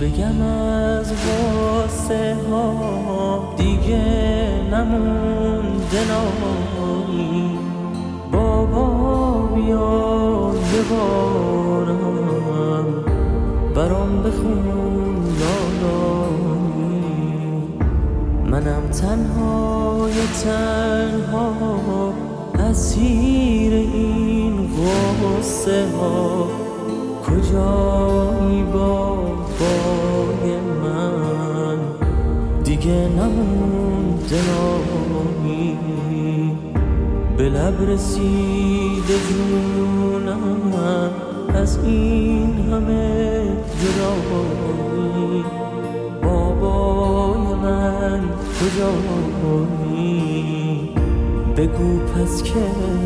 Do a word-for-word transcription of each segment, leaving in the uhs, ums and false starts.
بگم از غصه ها دیگه نمونده نایی. بابا بیا یه بارم برام بخون لالایی. منم تنهای تنها اسیر این غصه ها. کجایی بابای من دیگه نمونده نایی. به لب رسیده جونم از این همه جدایی. بابای من کجایی بگو پس که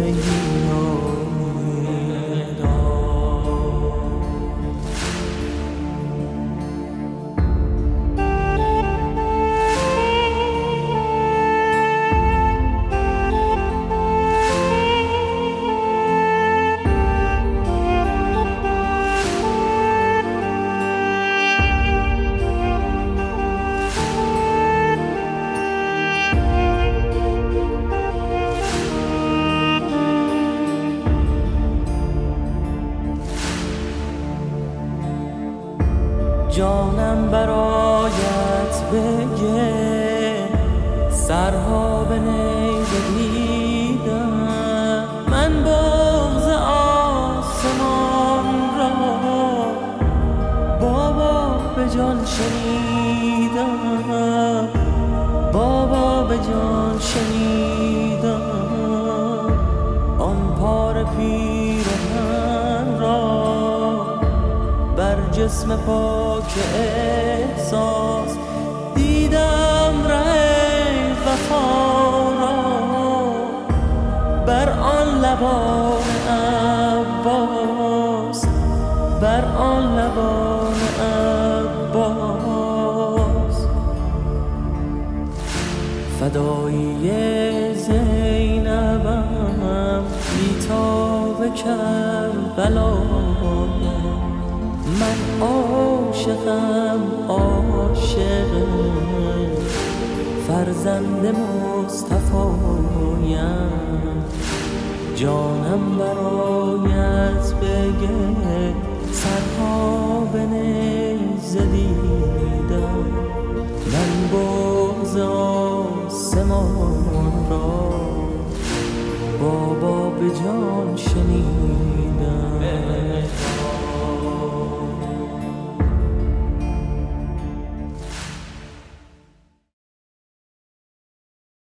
جانم برایت بگه سرها به نیزه دیدم. من بغض آسمان را بابا به جان شنیدم. بابا به جان شنیدم. آن پار پیرهن را بر جسم پاک احساس دیدم ره وفا را بر آن لبان عباس. بر آن لبان عباس فدایی زینبم بی‌تاب کربلایم. من عاشقم عاشق فرزند مصطفایم. جانم برایت بگه سرها به نیزه دیدم. من بغض آسمان